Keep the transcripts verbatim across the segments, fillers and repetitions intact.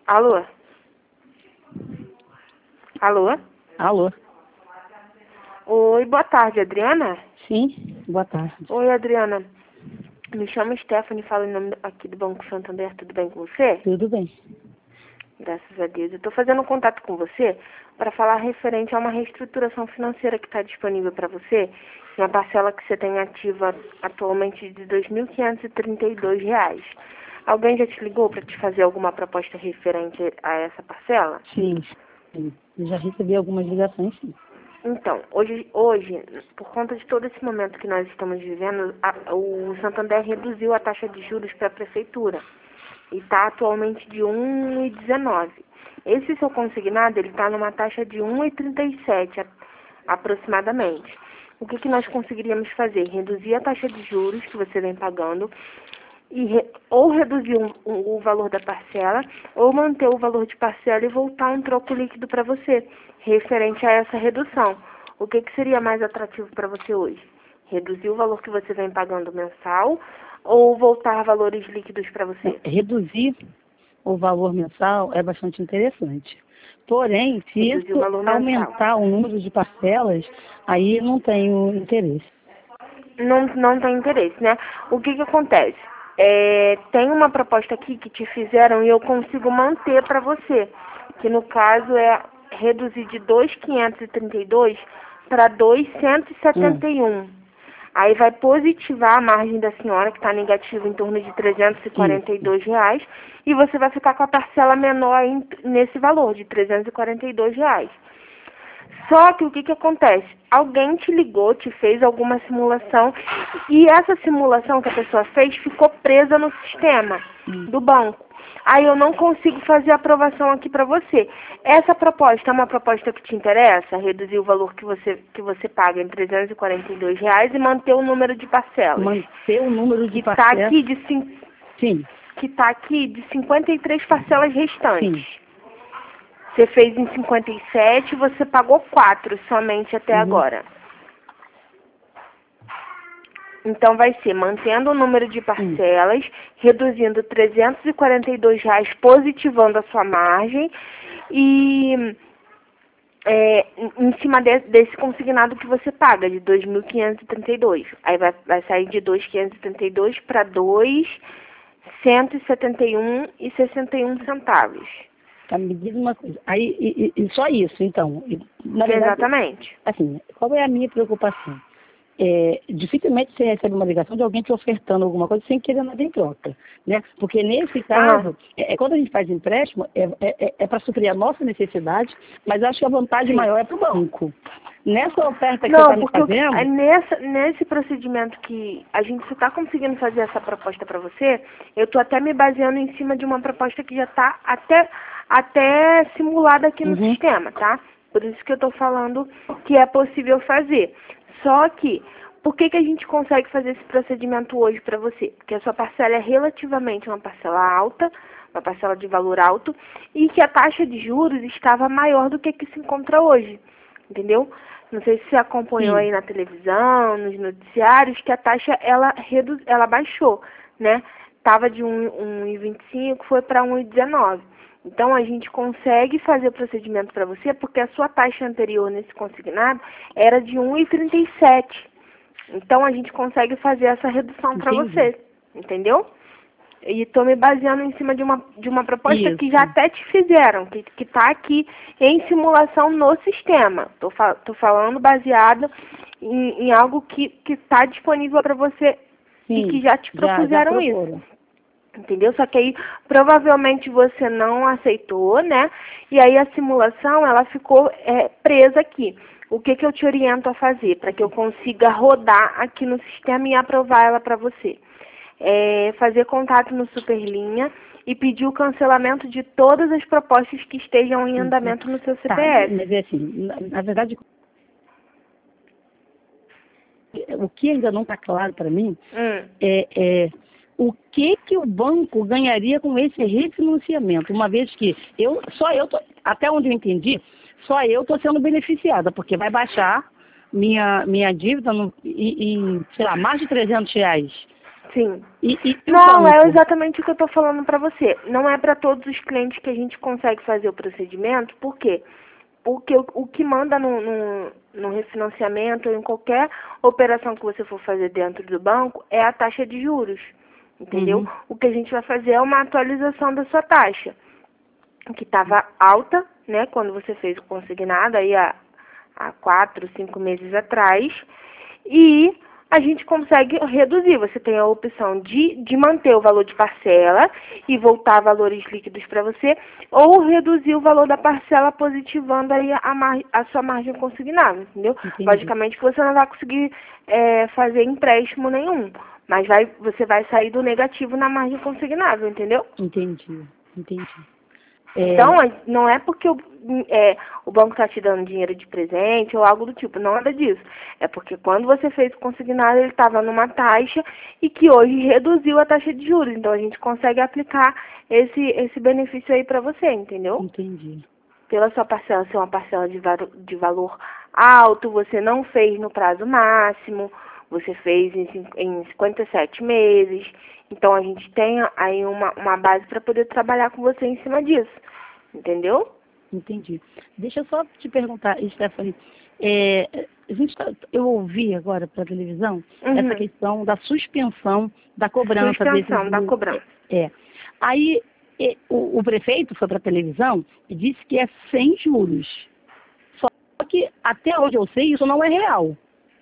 Alô? Alô? Alô? Oi, boa tarde, Adriana? Sim, boa tarde. Oi, Adriana. Me chamo Stephanie, falo em nome aqui do Banco Santander, tudo bem com você? Tudo bem. Graças a Deus. Eu estou fazendo um contato com você para falar referente a uma reestruturação financeira que está disponível para você, uma parcela que você tem ativa atualmente de dois mil quinhentos e trinta e dois reais. Alguém já te ligou para te fazer alguma proposta referente a essa parcela? Sim, sim. Eu já recebi algumas ligações, sim. Então, hoje, hoje, por conta de todo esse momento que nós estamos vivendo, a, o Santander reduziu a taxa de juros para a prefeitura e está atualmente de um vírgula dezenove. Esse seu consignado ele está numa taxa de um vírgula trinta e sete aproximadamente. O que, que nós conseguiríamos fazer? Reduzir a taxa de juros que você vem pagando e re, ou reduzir um, um, o valor da parcela ou manter o valor de parcela e voltar um troco líquido para você, referente a essa redução. O que, que seria mais atrativo para você hoje? Reduzir o valor que você vem pagando mensal ou voltar valores líquidos para você? Reduzir o valor mensal é bastante interessante. Porém, se Reduzir isso o valor aumentar mensal. o número de parcelas, aí não tenho interesse. Não, não tem interesse, né? O que, que acontece? É, tem uma proposta aqui que te fizeram e eu consigo manter para você, que no caso é reduzir de dois mil quinhentos e trinta e dois para dois mil cento e setenta e um. Hum. Aí vai positivar a margem da senhora, que está negativa em torno de trezentos e quarenta e dois reais, e você vai ficar com a parcela menor aí nesse valor, de trezentos e quarenta e dois reais. Só que o que, que acontece? Alguém te ligou, te fez alguma simulação e essa simulação que a pessoa fez ficou presa no sistema do banco. Aí eu não consigo fazer a aprovação aqui para você. Essa proposta é uma proposta que te interessa? Reduzir o valor que você, que você paga em trezentos e quarenta e dois reais e manter o número de parcelas. Manter o número de que tá parcelas? aqui de cin... Sim. Que está aqui de cinquenta e três parcelas restantes. Sim. Você fez em cinquenta e sete, você pagou quatro somente até Uhum. agora. Então vai ser mantendo o número de parcelas, uhum. reduzindo trezentos e quarenta e dois reais, positivando a sua margem e é, em cima de, desse consignado que você paga, de dois mil quinhentos e trinta e dois. Aí vai, vai sair de dois mil quinhentos e trinta e dois para dois mil cento e setenta e um reais e sessenta e um centavos. Tá, me diz uma coisa. Aí, e, e só isso, então? Na verdade, exatamente. Assim, qual é a minha preocupação? É, dificilmente você recebe uma ligação de alguém te ofertando alguma coisa sem querer nada em troca, né? Porque nesse caso, uhum. é, é, quando a gente faz empréstimo, é, é, é para suprir a nossa necessidade, mas acho que a vantagem Sim. maior é para o banco. Nessa oferta que Não, você está me porque fazendo... Eu, nessa, nesse procedimento que a gente está conseguindo fazer essa proposta para você, eu estou até me baseando em cima de uma proposta que já está até, até simulada aqui no uhum. sistema, tá? Por isso que eu estou falando que é possível fazer. Só que, por que, que a gente consegue fazer esse procedimento hoje para você? Porque a sua parcela é relativamente uma parcela alta, uma parcela de valor alto, e que a taxa de juros estava maior do que a que se encontra hoje, entendeu? Não sei se você acompanhou Sim. aí na televisão, nos noticiários, que a taxa, ela, redu... ela baixou, né? Estava de um vírgula vinte e cinco, foi para um vírgula dezenove. Então, a gente consegue fazer o procedimento para você porque a sua taxa anterior nesse consignado era de um vírgula trinta e sete. Então, a gente consegue fazer essa redução para você, entendeu? E estou me baseando em cima de uma, de uma proposta Isso. que já até te fizeram, que está aqui em simulação no sistema. Estou fa falando baseado em, em algo que está disponível para você Sim, e que já te propuseram já, já isso. Entendeu? Só que aí provavelmente você não aceitou, né? E aí a simulação ela ficou é, presa aqui. O que, que eu te oriento a fazer para que eu consiga rodar aqui no sistema e aprovar ela para você? É fazer contato no Superlinha e pedir o cancelamento de todas as propostas que estejam em andamento no seu C P F. Tá, mas é assim, na, na verdade, o que ainda não está claro para mim hum. é... é o que que o banco ganharia com esse refinanciamento, uma vez que eu, só eu, tô, até onde eu entendi, só eu estou sendo beneficiada, porque vai baixar minha, minha dívida no, em, em, sei lá, mais de trezentos reais, Sim. E, e, e o Não, é banco? exatamente o que eu estou falando para você. Não é para todos os clientes que a gente consegue fazer o procedimento. Por quê? Porque o, o que manda no, no, no refinanciamento ou em qualquer operação que você for fazer dentro do banco é a taxa de juros. Entendeu? Uhum. O que a gente vai fazer é uma atualização da sua taxa, que estava alta, né, quando você fez o consignado aí há, há quatro, cinco meses atrás, e a gente consegue reduzir. Você tem a opção de, de manter o valor de parcela e voltar a valores líquidos para você, ou reduzir o valor da parcela positivando aí a, mar, a sua margem consignável, entendeu? Entendi. Logicamente que você não vai conseguir é, fazer empréstimo nenhum, mas vai, você vai sair do negativo na margem consignável, entendeu? Entendi, entendi. Então, É, não é porque o, é, o banco está te dando dinheiro de presente ou algo do tipo, não é nada disso. É porque quando você fez o consignado, ele estava numa taxa e que hoje reduziu a taxa de juros. Então, a gente consegue aplicar esse, esse benefício aí para você, entendeu? entendi. Pela sua parcela ser uma parcela de, va de valor alto, você não fez no prazo máximo, você fez em, em cinquenta e sete meses. Então, a gente tem aí uma, uma base para poder trabalhar com você em cima disso. Entendeu? Entendi. Deixa eu só te perguntar, Stephanie, é, a gente tá, eu ouvi agora pela televisão Uhum. essa questão da suspensão da cobrança Suspensão desses da juros. cobrança. É. é. Aí é, o, o prefeito foi para a televisão e disse que é sem juros. Só que até onde eu sei, isso não é real.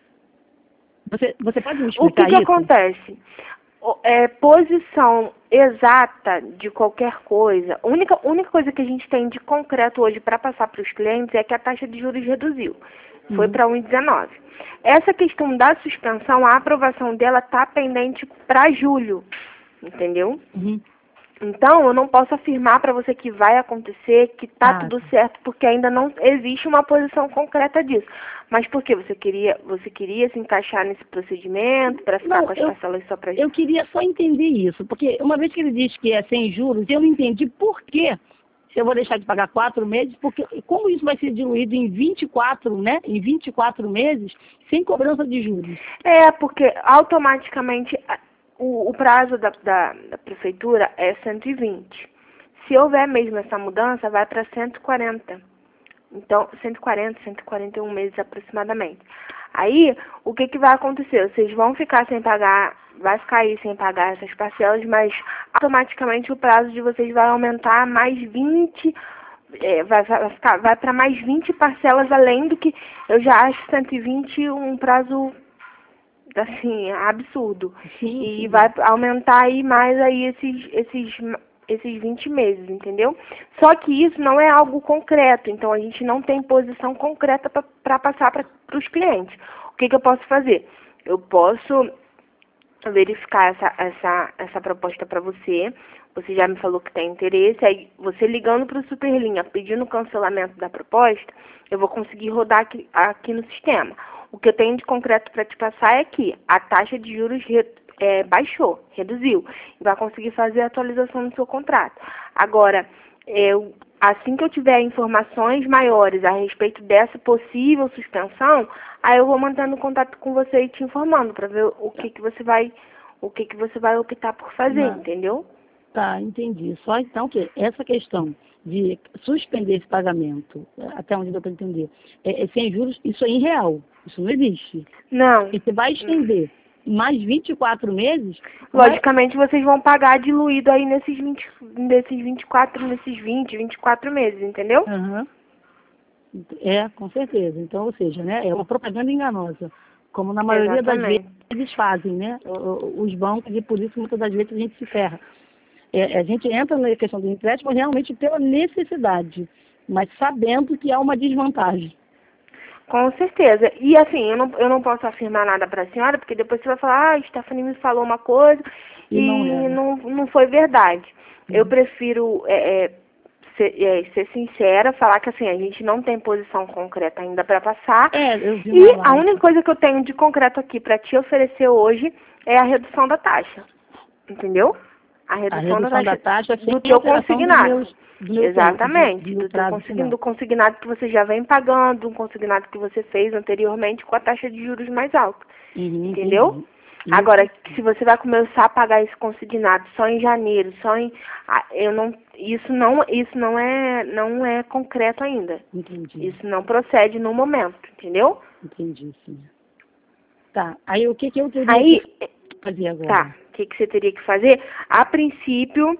Você, você pode me O explicar que que isso? acontece? O- É, posição exata de qualquer coisa, a única, única coisa que a gente tem de concreto hoje para passar para os clientes é que a taxa de juros reduziu. Foi Uhum. para um vírgula dezenove. Essa questão da suspensão, a aprovação dela está pendente para julho. Entendeu? Uhum. Então, eu não posso afirmar para você que vai acontecer, que tá Ah, tudo certo, porque ainda não existe uma posição concreta disso. Mas por que você queria, você queria se encaixar nesse procedimento para ficar não, com as eu, parcelas só para eu queria só entender isso, porque uma vez que ele diz que é sem juros, eu não entendi por quê. Eu vou deixar de pagar quatro meses, porque como isso vai ser diluído em vinte e quatro, né? Em vinte e quatro meses, sem cobrança de juros. É, porque automaticamente a- o, o prazo da, da, da prefeitura é cento e vinte. Se houver mesmo essa mudança, vai para cento e quarenta. Então, cento e quarenta, cento e quarenta e um meses aproximadamente. Aí, o que, que vai acontecer? Vocês vão ficar sem pagar, vai ficar aí sem pagar essas parcelas, mas automaticamente o prazo de vocês vai aumentar mais vinte, é, vai, vai, ficar, vai para mais vinte parcelas, além do que eu já acho cento e vinte um prazo assim, absurdo. Sim, E sim. vai aumentar aí mais aí esses, esses, esses vinte meses, entendeu? Só que isso não é algo concreto, então a gente não tem posição concreta para passar para os clientes. O que, que eu posso fazer? Eu posso verificar essa, essa, essa proposta para você. Você já me falou que tem interesse. Aí, você ligando para o Superlinha, pedindo o cancelamento da proposta, eu vou conseguir rodar aqui, aqui no sistema. O que eu tenho de concreto para te passar é que a taxa de juros re, é, baixou, reduziu. E vai conseguir fazer a atualização do seu contrato. Agora, eu, assim que eu tiver informações maiores a respeito dessa possível suspensão, aí eu vou mantendo contato com você e te informando para ver o que, que você vai, o que, que você vai optar por fazer, Não. entendeu? Tá, entendi. Só então que essa questão de suspender esse pagamento, até onde deu para entender, é, é sem juros, isso é irreal. Isso não existe. Não. E você vai estender mais vinte e quatro meses, Logicamente vocês vão pagar diluído aí nesses vinte, nesses vinte e quatro, nesses vinte, vinte e quatro meses, entendeu? Uhum. É, com certeza. Então, ou seja, né, é uma propaganda enganosa, como na maioria das vezes Exatamente. eles fazem, né, os bancos, e por isso muitas das vezes a gente se ferra. É, a gente entra na questão do empréstimo realmente pela necessidade, mas sabendo que há uma desvantagem. Com certeza. E assim, eu não, eu não posso afirmar nada para a senhora, porque depois você vai falar, ah, Stephanie me falou uma coisa E e não era. não, não foi verdade. Uhum. Eu prefiro é, é, ser, é, ser sincera, falar que assim, a gente não tem posição concreta ainda para passar. É, eu vi E uma a live. única coisa que eu tenho de concreto aqui para te oferecer hoje é a redução da taxa. Entendeu? A redução, A redução da taxa, da taxa do sem teu alteração dos consignado. meus, do meu Exatamente, tempo, de, de, do do teu prazo consign, final. do consignado que você já vem pagando, um consignado que você fez anteriormente com a taxa de juros mais alta. Uhum, Entendeu? entendi. Isso. Agora, se você vai começar a pagar esse consignado só em janeiro, só em... ah, eu não, isso não, isso não é, não é concreto ainda. Entendi. Isso não procede no momento, entendeu? Entendi, sim. Tá, aí o que, que eu teria Aí, que fazer agora? tá, o que, que você teria que fazer? A princípio,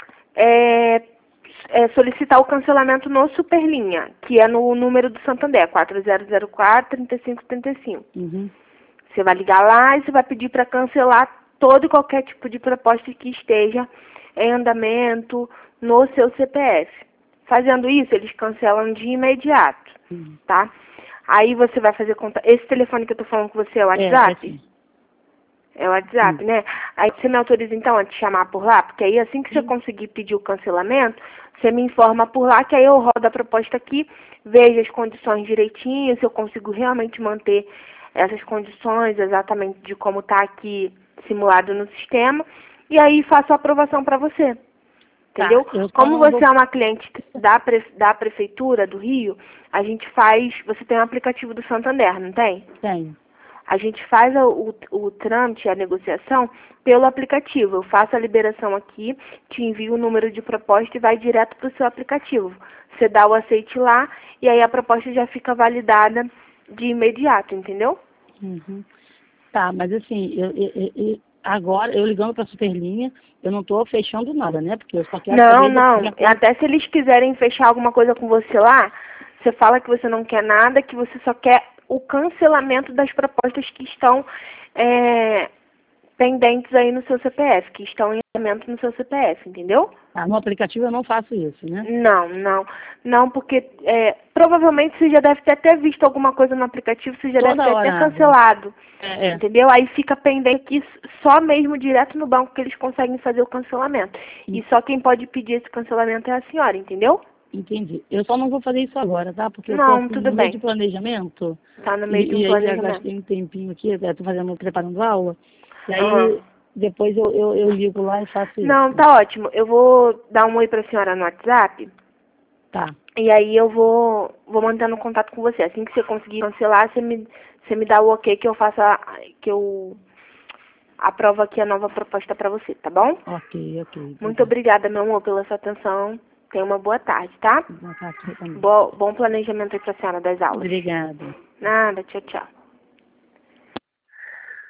é, é solicitar o cancelamento no Superlinha, que é no número do Santander, quatro zero zero quatro, três cinco três cinco. Uhum. Você vai ligar lá e você vai pedir para cancelar todo e qualquer tipo de proposta que esteja em andamento no seu C P F. Fazendo isso, eles cancelam de imediato, Uhum. tá? Aí você vai fazer conta... Esse telefone que eu tô falando com você é o WhatsApp? É, é, sim. É o WhatsApp, Sim. né? Aí você me autoriza então a te chamar por lá? Porque aí assim que você Sim. conseguir pedir o cancelamento, você me informa por lá, que aí eu rodo a proposta aqui, vejo as condições direitinho, se eu consigo realmente manter essas condições exatamente de como está aqui simulado no sistema, e aí faço a aprovação para você. Entendeu? Tá, eu só Como não você vou... é uma cliente da, pre, da Prefeitura do Rio, a gente faz... Você tem um aplicativo do Santander, não tem? Tenho. A gente faz o, o, o trâmite, a negociação, pelo aplicativo. Eu faço a liberação aqui, te envio o número de proposta e vai direto para o seu aplicativo. Você dá o aceite lá e aí a proposta já fica validada de imediato, entendeu? Uhum. Tá, mas assim, eu, eu, eu, agora, eu ligando para a Superlinha, eu não estou fechando nada, né? Porque eu só quero Não, saber... não. Da, da... Até se eles quiserem fechar alguma coisa com você lá, você fala que você não quer nada, que você só quer o cancelamento das propostas que estão é, pendentes aí no seu C P F, que estão em andamento no seu C P F, entendeu? Ah, no aplicativo eu não faço isso, né? Não, não. Não, porque é, provavelmente você já deve ter até visto alguma coisa no aplicativo, você já Toda deve ter hora. até cancelado. É, é. Entendeu? Aí fica pendente aqui só mesmo direto no banco que eles conseguem fazer o cancelamento. E só quem pode pedir esse cancelamento é a senhora, entendeu? Entendi. Eu só não vou fazer isso agora, tá? Porque eu Não, estou tudo no meio bem. de planejamento. Tá no meio de E, um e aí já planejamento. gastei um tempinho aqui, estou fazendo, preparando aula. E aí Aham. depois eu, eu, eu ligo lá e faço isso. Não, tá ótimo. Eu vou dar um oi pra senhora no WhatsApp. Tá. E aí eu vou, vou mantendo contato com você. Assim que você conseguir cancelar, você me, você me dá o ok que eu faça, que eu aprovo aqui a nova proposta pra você, tá bom? Ok, ok. Muito obrigada, meu amor, pela sua atenção. Tenha uma boa tarde, tá? Boa tarde também. Bo bom planejamento aí pra senhora das aulas. Obrigada. Nada, tchau, tchau.